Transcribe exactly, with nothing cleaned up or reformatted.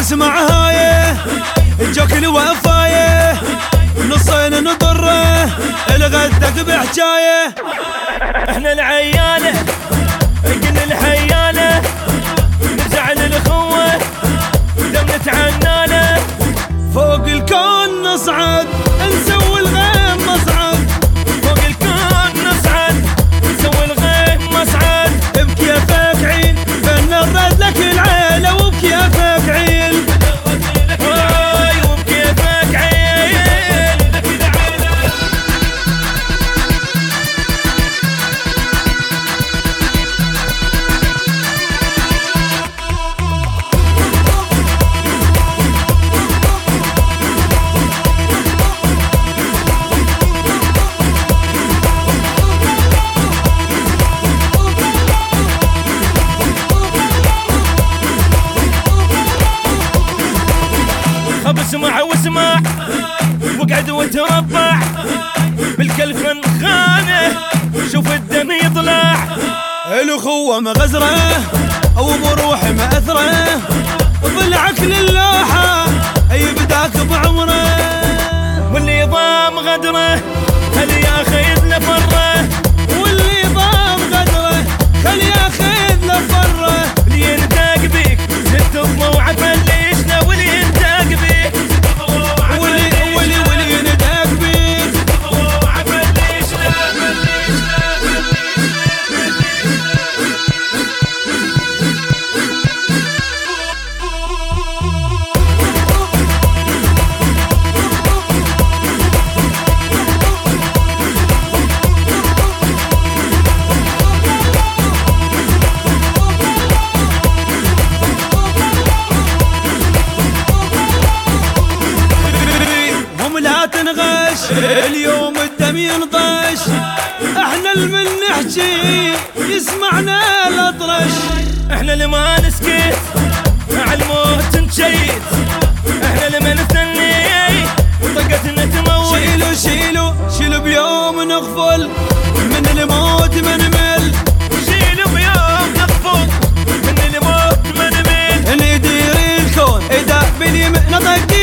اسمع هايه جوك الوفايه نصين نضره الغدك بحجايه. احنا العيانه قلنا الحيانه نرجع للخوه دم نتعنانه. فوق الكون نصعد نسوي الغيم مصعد. فوق الكون نصعد نسوي الغيم مصعد. بكيفك عيل فنرد لك العيله وبكيفك عيل. هاي وبكيفك عيل. خب اسمع واسمع وقعد وتربع بالكلف خانه شوف الدم يطلع. الاخوه مغزره او بروح ماثره ضلعك للوحه اي بداك بعمره. واللي ضام غدره هل ياخذ له فره. واللي ضام غدره خل ياخذ له فره. اللي ينداق بيك زدت الضوعه فليشنا واللي ينداق بيك واللي واللي واللي ينداق بيك الضوعه فليشنا فليشنا لا تنغش اليوم الدم ينطش. احنا المن نحكي يسمعنا الاطرش. احنا اللي ما نسكت على الموت نشيت. احنا اللي ما نثني طاقتنا تموت. شيلوا شيلوا شيلوا بيوم نغفل من الموت ما نمل. شيلوا بيوم نغفل من الموت ما نمل. ندير الكون اذا باليمين نطق